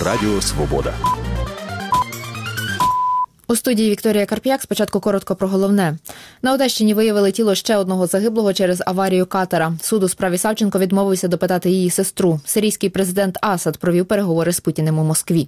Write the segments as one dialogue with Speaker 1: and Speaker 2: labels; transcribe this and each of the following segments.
Speaker 1: Радіо Свобода.
Speaker 2: У студії Вікторія Карп'як. Спочатку коротко про головне. На Одещині виявили тіло ще одного загиблого через аварію катера. Суд у справі Савченко відмовився допитати її сестру. Сирійський президент Асад провів переговори з Путіним у Москві.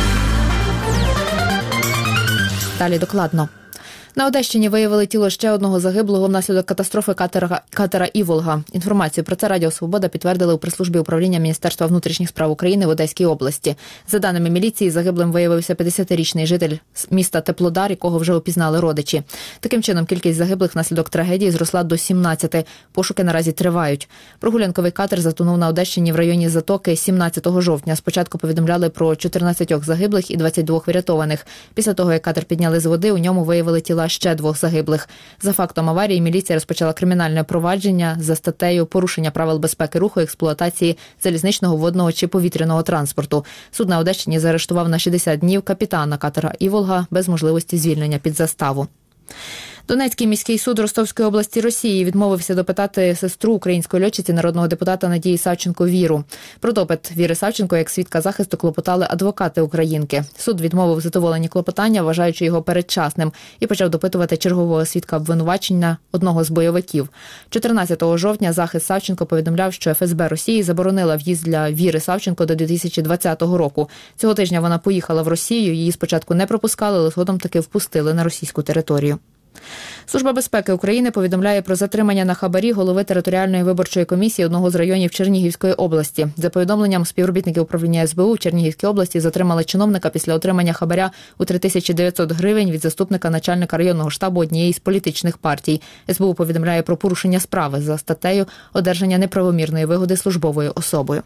Speaker 2: Далі докладно. На Одещині виявили тіло ще одного загиблого внаслідок катастрофи катера «Іволга». Інформацію про це Радіо Свобода підтвердили у прес-службі управління Міністерства внутрішніх справ України в Одеській області. За даними міліції, загиблим виявився 50-річний житель міста Теплодар, якого вже опізнали родичі. Таким чином, кількість загиблих внаслідок трагедії зросла до 17. Пошуки наразі тривають. Прогулянковий катер затонув на Одещині в районі Затоки 17 жовтня. Спочатку повідомляли про 14 загиблих і 22 врятованих. Після того, як катер підняли з води, у ньому виявили тіла ще 2 загиблих. За фактом аварії міліція розпочала кримінальне провадження за статтею «Порушення правил безпеки руху, експлуатації залізничного, водного чи повітряного транспорту». Суд на Одещині заарештував на 60 днів капітана катера «Іволга» без можливості звільнення під заставу. Донецький міський суд Ростовської області Росії відмовився допитати сестру української льотчиці народного депутата Надії Савченко Віру. Про допит Віри Савченко як свідка захисту клопотали адвокати українки. Суд відмовив задоволені клопотання, вважаючи його передчасним, і почав допитувати чергового свідка обвинувачення одного з бойовиків. 14 жовтня захист Савченко повідомляв, що ФСБ Росії заборонила в'їзд для Віри Савченко до 2020 року. Цього тижня вона поїхала в Росію, її спочатку не пропускали, але згодом таки впустили на російську територію. Служба безпеки України повідомляє про затримання на хабарі голови територіальної виборчої комісії одного з районів Чернігівської області. За повідомленням співробітників управління СБУ в Чернігівській області затримали чиновника після отримання хабаря у 3900 гривень від заступника начальника районного штабу однієї з політичних партій. СБУ повідомляє про порушення справи за статтею «Одержання неправомірної вигоди службовою особою».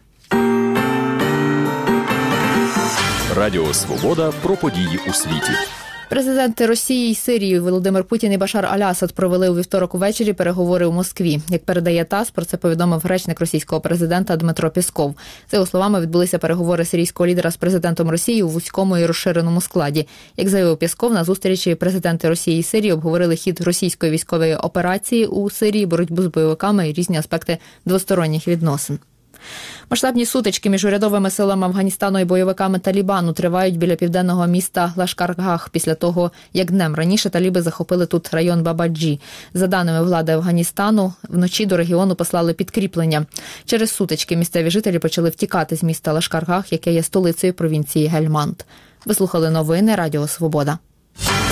Speaker 1: Радіо Свобода про події у світі.
Speaker 2: Президенти Росії і Сирії Володимир Путін і Башар Аль-Асад провели у вівторок увечері переговори у Москві. Як передає ТАСС, про це повідомив речник російського президента Дмитро Пєсков. За його словами, відбулися переговори сирійського лідера з президентом Росії у вузькому і розширеному складі. Як заявив Пєсков, на зустрічі президенти Росії і Сирії обговорили хід російської військової операції у Сирії, боротьбу з бойовиками і різні аспекти двосторонніх відносин. Масштабні сутички між урядовими силами Афганістану і бойовиками Талібану тривають біля південного міста Лашкар-Гах після того, як днем раніше таліби захопили тут район Бабаджі. За даними влади Афганістану, вночі до регіону послали підкріплення. Через сутички місцеві жителі почали втікати з міста Лашкар-Гах, яке є столицею провінції Гельманд. Ви слухали новини Радіо Свобода.